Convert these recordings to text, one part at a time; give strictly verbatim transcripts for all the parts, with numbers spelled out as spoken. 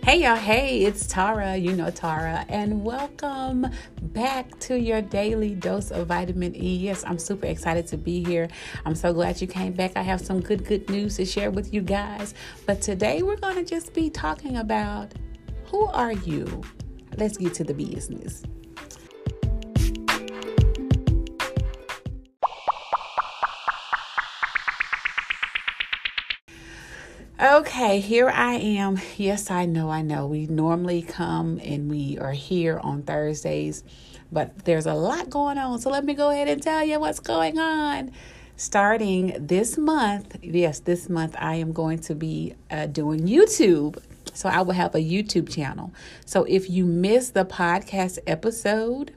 Hey y'all, hey, it's Tara, you know Tara, and welcome back to your daily dose of vitamin E. Yes, I'm super excited to be here. I'm so glad you came back. I have some good, good news to share with you guys. But today we're going to just be talking about who are you? Let's get to the business. Okay, here I am. Yes, I know, I know. We normally come and we are here on Thursdays, but there's a lot going on. So let me go ahead and tell you what's going on. Starting this month, yes, this month I am going to be uh, doing YouTube. So I will have a YouTube channel. So if you miss the podcast episode,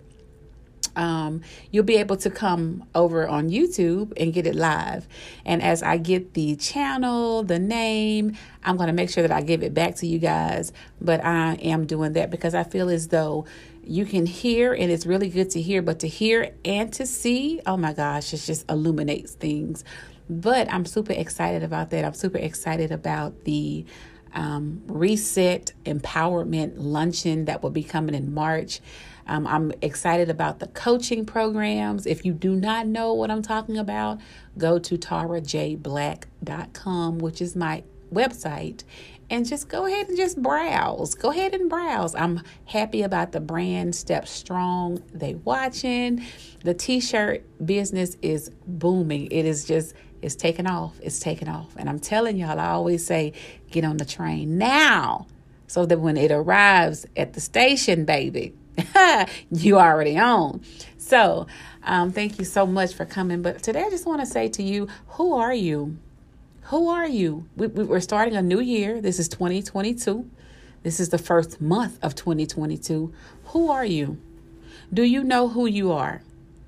Um, you'll be able to come over on YouTube and get it live. And as I get the channel, the name, I'm going to make sure that I give it back to you guys. But I am doing that because I feel as though you can hear, and it's really good to hear, but to hear and to see, oh my gosh, it just illuminates things. But I'm super excited about that. I'm super excited about the um, Reset Empowerment Luncheon that will be coming in March. Um, I'm excited about the coaching programs. If you do not know what I'm talking about, go to tara j black dot com, which is my website, and just go ahead and just browse. Go ahead and browse. I'm happy about the brand Step Strong. They watching. The t-shirt business is booming. It is just, it's taking off. It's taking off. And I'm telling y'all, I always say, get on the train now so that when it arrives at the station, baby, you already on. So um, thank you so much for coming. But today I just want to say to you, who are you? Who are you? We, we, we're starting a new year. This is twenty twenty-two. This is the first month of twenty twenty-two. Who are you? Do you know who you are?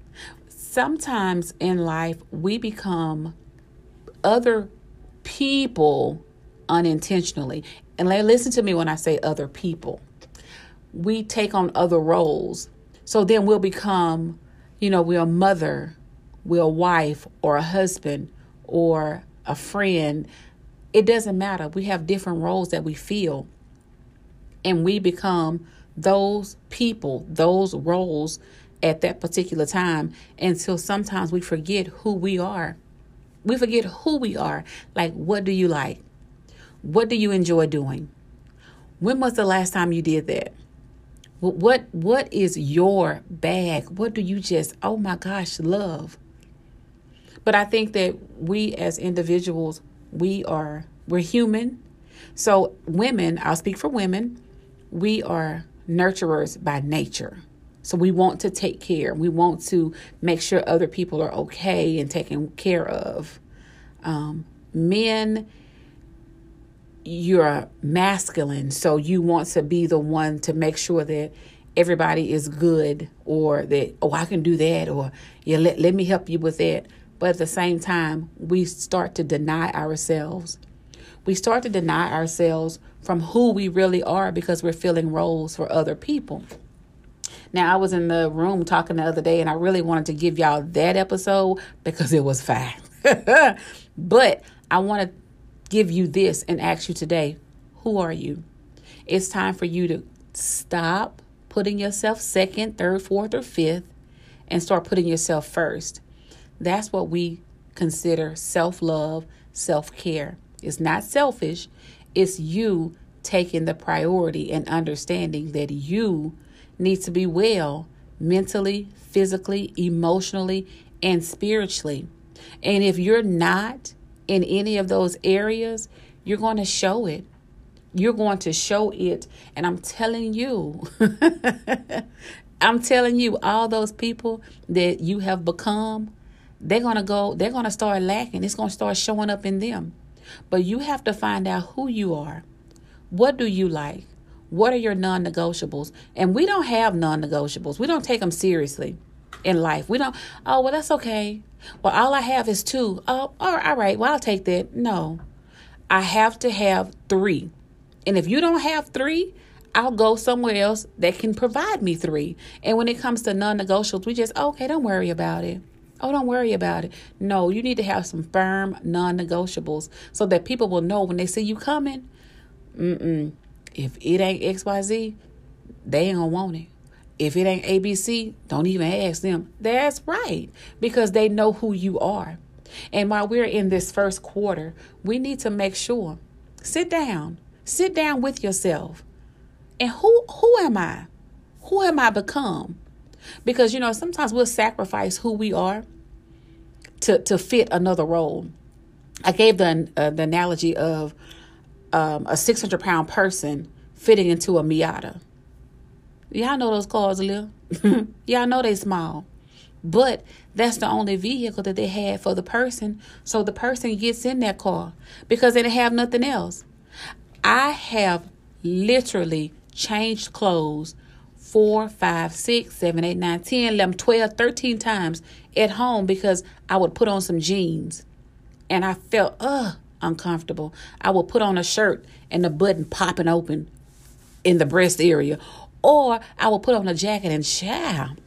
Sometimes in life, we become other people unintentionally. And listen to me when I say other people. We take on other roles. So then we'll become, you know, we're a mother, we're a wife or a husband or a friend. It doesn't matter. We have different roles that we feel. And we become those people, those roles at that particular time until sometimes we forget who we are. We forget who we are. Like, what do you like? What do you enjoy doing? When was the last time you did that? What what is your bag? What do you just, oh my gosh, love? But I think that we as individuals, we are, we're human. So women, I'll speak for women, we are nurturers by nature. So we want to take care. We want to make sure other people are okay and taken care of. Um, men, you're masculine, so you want to be the one to make sure that everybody is good, or that, oh, I can do that, or yeah, let, let me help you with that. But at the same time, we start to deny ourselves. We start to deny ourselves from who we really are because we're filling roles for other people. Now, I was in the room talking the other day, and I really wanted to give y'all that episode because it was fast. But I want to give you this and ask you today, who are you? It's time for you to stop putting yourself second, third, fourth, or fifth and start putting yourself first. That's what we consider self-love, self-care. It's not selfish. It's you taking the priority and understanding that you need to be well mentally, physically, emotionally, and spiritually. And if you're not in any of those areas, you're going to show it. You're going to show it. And I'm telling you, I'm telling you, all those people that you have become, they're going to go, they're going to start lacking. It's going to start showing up in them. But you have to find out who you are. What do you like? What are your non-negotiables? And we don't have non-negotiables. We don't take them seriously in life. We don't, oh, well, that's okay. Well, all I have is two. Oh, all right. Well, I'll take that. No, I have to have three. And if you don't have three, I'll go somewhere else that can provide me three. And when it comes to non-negotiables, we just, okay, don't worry about it. Oh, don't worry about it. No, you need to have some firm non-negotiables so that people will know when they see you coming. Mm-mm. If it ain't X Y Z, they ain't gonna want it. If it ain't A B C, don't even ask them. That's right, because they know who you are. And while we're in this first quarter, we need to make sure, sit down, sit down with yourself. And who who am I? Who am I become? Because, you know, sometimes we'll sacrifice who we are to, to fit another role. I gave the, uh, the analogy of um, a six hundred pound person fitting into a Miata. Y'all know those cars, Lil. Y'all know they small. But that's the only vehicle that they had for the person. So the person gets in that car because they didn't have nothing else. I have literally changed clothes four, five, six, seven, eight, nine, ten, eleven, twelve, thirteen times at home because I would put on some jeans and I felt uh uncomfortable. I would put on a shirt and the button popping open in the breast area. Or I would put on a jacket and shower.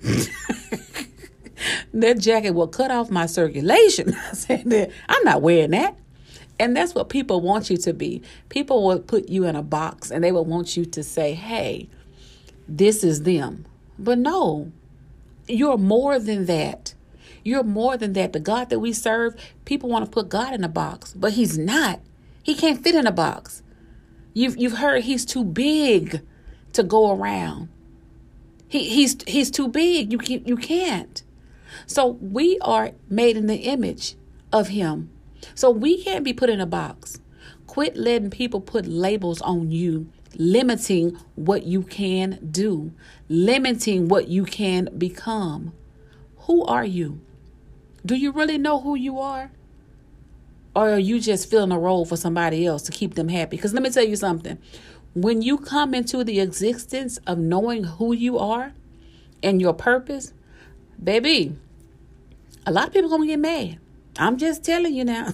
That jacket will cut off my circulation. I said, I'm not wearing that. And that's what people want you to be. People will put you in a box and they will want you to say, hey, this is them. But no, you're more than that. You're more than that. The God that we serve, people want to put God in a box, but he's not. He can't fit in a box. You've, you've heard he's too big to go around. He, he's, he's too big. You can, you can't. So we are made in the image of him. So we can't be put in a box. Quit letting people put labels on you, limiting what you can do, limiting what you can become. Who are you? Do you really know who you are? Or are you just filling a role for somebody else to keep them happy? Because let me tell you something. When you come into the existence of knowing who you are and your purpose, baby, a lot of people are going to get mad. I'm just telling you now.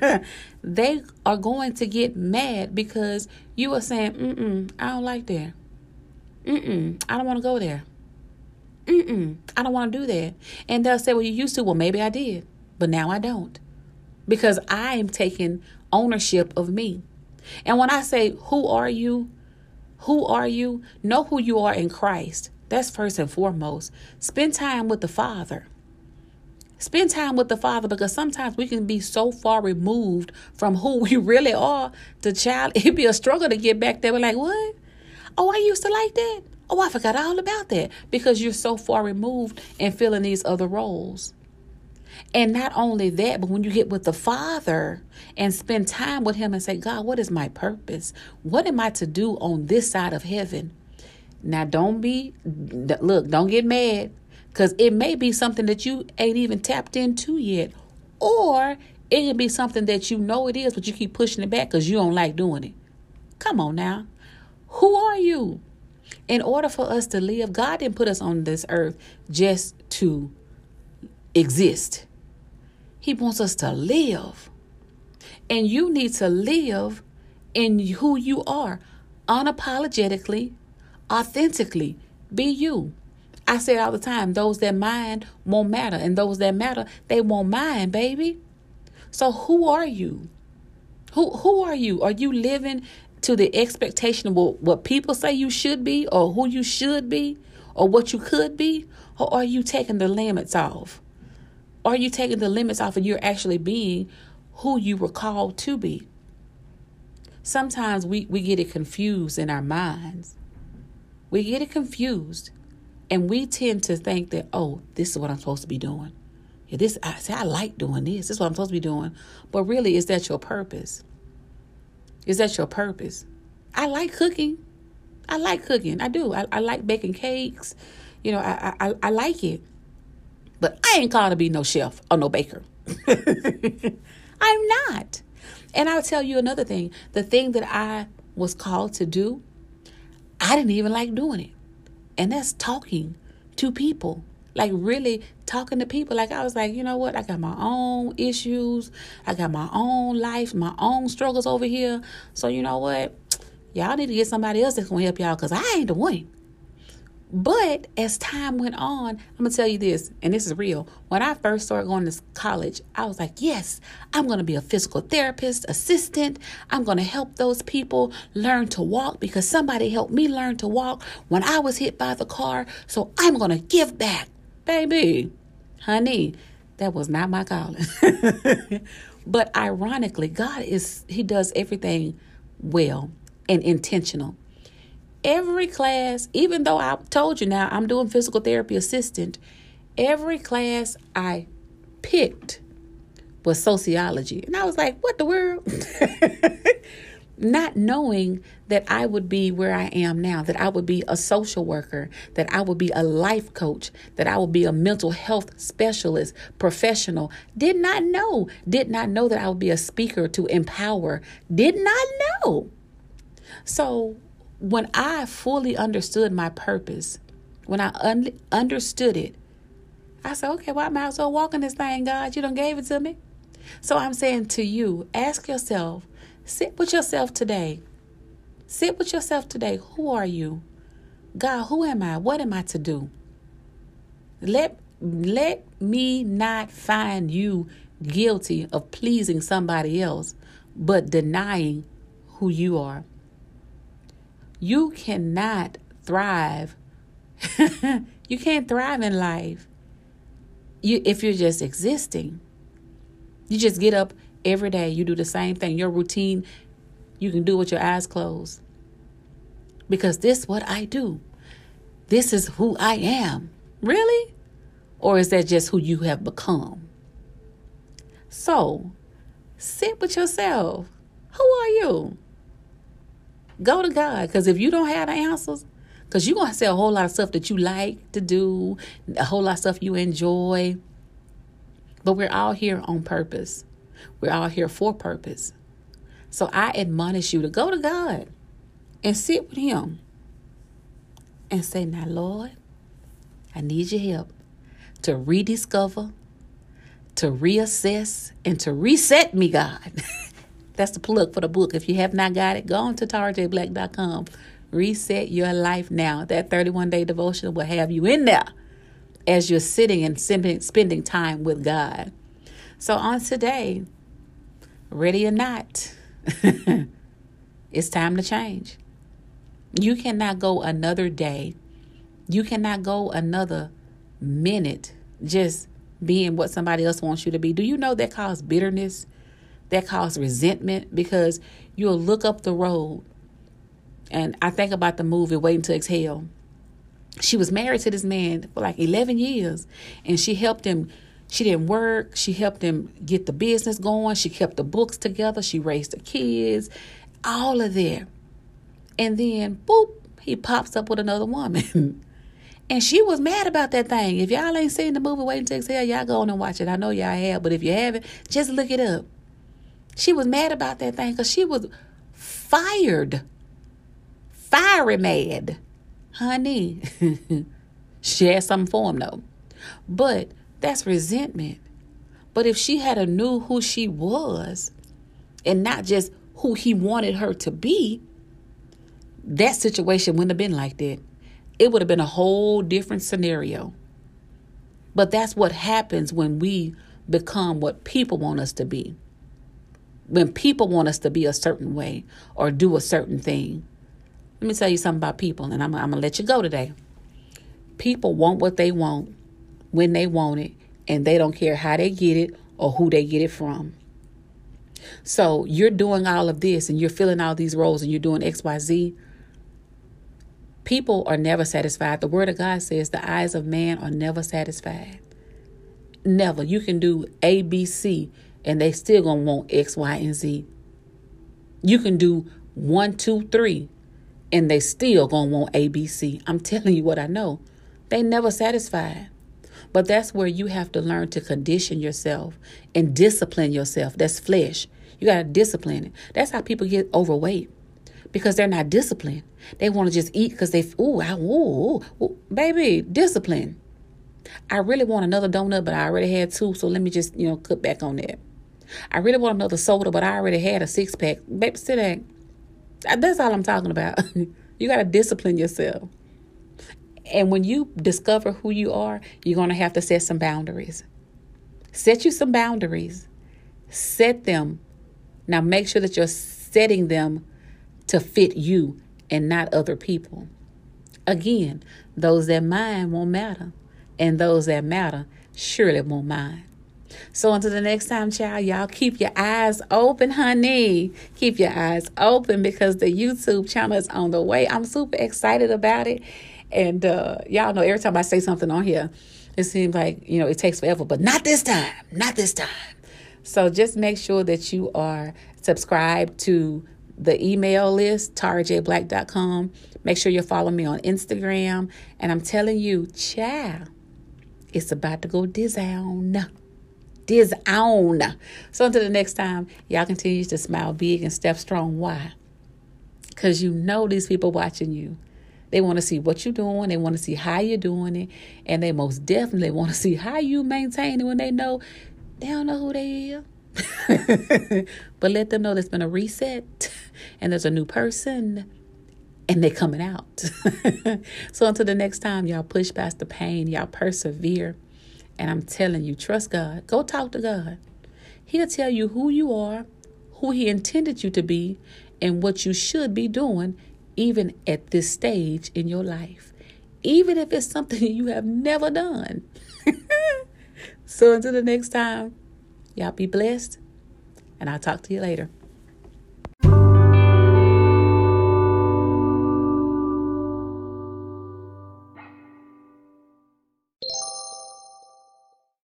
They are going to get mad because you are saying, mm-mm, I don't like that. Mm-mm, I don't want to go there. Mm-mm, I don't want to do that. And they'll say, well, you used to. Well, maybe I did, but now I don't. Because I am taking ownership of me. And when I say, who are you? Who are you? Know who you are in Christ. That's first and foremost. Spend time with the Father. Spend time with the Father, because sometimes we can be so far removed from who we really are. The child, it'd be a struggle to get back there. We're like, what? Oh, I used to like that. Oh, I forgot all about that, because you're so far removed and filling these other roles. And not only that, but when you get with the Father and spend time with him and say, God, what is my purpose? What am I to do on this side of heaven? Now, don't be, look, don't get mad, because it may be something that you ain't even tapped into yet. Or it can be something that you know it is, but you keep pushing it back because you don't like doing it. Come on now. Who are you? In order for us to live, God didn't put us on this earth just to exist. He wants us to live. And you need to live in who you are, unapologetically, authentically. Be you. I say it all the time, those that mind won't matter, and those that matter, they won't mind, baby. So who are you? Who who are you? Are you living to the expectation of what, what people say you should be, or who you should be, or what you could be? Or are you taking the limits off? Are you taking the limits off and you're actually being who you were called to be? Sometimes we, we get it confused in our minds. We get it confused. And we tend to think that, oh, this is what I'm supposed to be doing. Yeah, this I say I like doing this. This is what I'm supposed to be doing. But really, is that your purpose? Is that your purpose? I like cooking. I like cooking. I do. I, I like baking cakes. You know, I, I I like it. But I ain't called to be no chef or no baker. I'm not. And I'll tell you another thing. The thing that I was called to do, I didn't even like doing it. And that's talking to people, like really talking to people. Like I was like, you know what? I got my own issues. I got my own life, my own struggles over here. So you know what? Y'all need to get somebody else that's going to help y'all, because I ain't the one. But as time went on, I'm going to tell you this, and this is real. When I first started going to college, I was like, yes, I'm going to be a physical therapist, assistant. I'm going to help those people learn to walk because somebody helped me learn to walk when I was hit by the car. So I'm going to give back. Baby, honey, that was not my calling. But ironically, God is, he does everything well and intentional. Every class, even though I told you now I'm doing physical therapy assistant, every class I picked was sociology. And I was like, what the world? Not knowing that I would be where I am now, that I would be a social worker, that I would be a life coach, that I would be a mental health specialist, professional. Did not know. Did not know that I would be a speaker to empower. Did not know. So when I fully understood my purpose, when I un- understood it, I said, okay, well, I might as well walk in this thing, God. You done gave it to me. So I'm saying to you, ask yourself, sit with yourself today. Sit with yourself today. Who are you? God, who am I? What am I to do? Let, let me not find you guilty of pleasing somebody else, but denying who you are. You cannot thrive. You can't thrive in life you, if you're just existing. You just get up every day. You do the same thing. Your routine, you can do with your eyes closed. Because this is what I do. This is who I am. Really? Or is that just who you have become? So, sit with yourself. Who are you? Go to God, because if you don't have the answers, because you're going to say a whole lot of stuff that you like to do, a whole lot of stuff you enjoy, but we're all here on purpose. We're all here for purpose. So I admonish you to go to God and sit with him and say, now, Lord, I need your help to rediscover, to reassess, and to reset me, God. That's the plug for the book. If you have not got it, go on to tara j black dot com. Reset your life now. That thirty-one day devotion will have you in there as you're sitting and spending time with God. So on today, ready or not, it's time to change. You cannot go another day. You cannot go another minute just being what somebody else wants you to be. Do you know that causes bitterness? That causes resentment, because you'll look up the road. And I think about the movie Waiting to Exhale. She was married to this man for like eleven years, and she helped him. She didn't work. She helped him get the business going. She kept the books together. She raised the kids, all of that. And then, boop, he pops up with another woman. And she was mad about that thing. If y'all ain't seen the movie Waiting to Exhale, y'all go on and watch it. I know y'all have, but if you haven't, just look it up. She was mad about that thing because she was fired. Fiery mad. Honey. She had something for him, though. But that's resentment. But if she had a knew who she was and not just who he wanted her to be, that situation wouldn't have been like that. It would have been a whole different scenario. But that's what happens when we become what people want us to be. When people want us to be a certain way or do a certain thing. Let me tell you something about people, and I'm, I'm going to let you go today. People want what they want when they want it, and they don't care how they get it or who they get it from. So you're doing all of this, and you're filling all these roles, and you're doing X, Y, Z. People are never satisfied. The word of God says the eyes of man are never satisfied. Never. You can do A, B, C, and they still going to want X, Y, and Z. You can do one, two, three, and they still going to want A, B, C. I'm telling you what I know. They never satisfied. But that's where you have to learn to condition yourself and discipline yourself. That's flesh. You got to discipline it. That's how people get overweight, because they're not disciplined. They want to just eat because they, ooh, I, ooh, ooh, baby, discipline. I really want another donut, but I already had two, so let me just, you know, cut back on that. I really want another soda, but I already had a six pack. Baby, sit down. That's all I'm talking about. You got to discipline yourself. And when you discover who you are, you're going to have to set some boundaries. Set you some boundaries. Set them. Now make sure that you're setting them to fit you and not other people. Again, those that mind won't matter. And those that matter surely won't mind. So until the next time, child, y'all keep your eyes open, honey. Keep your eyes open because the YouTube channel is on the way. I'm super excited about it. And uh, y'all know every time I say something on here, it seems like, you know, it takes forever. But not this time. Not this time. So just make sure that you are subscribed to the email list, tara j black dot com. Make sure you follow me on Instagram. And I'm telling you, child, it's about to go down. Down. So until the next time, y'all continue to smile big and step strong. Why? Because you know these people watching you. They want to see what you're doing. They want to see how you're doing it. And they most definitely want to see how you maintain it when they know they don't know who they are. But let them know there's been a reset and there's a new person and they're coming out. So until the next time, y'all push past the pain. Y'all persevere. And I'm telling you, trust God. Go talk to God. He'll tell you who you are, who he intended you to be, and what you should be doing even at this stage in your life. Even if it's something you have never done. So until the next time, y'all be blessed. And I'll talk to you later.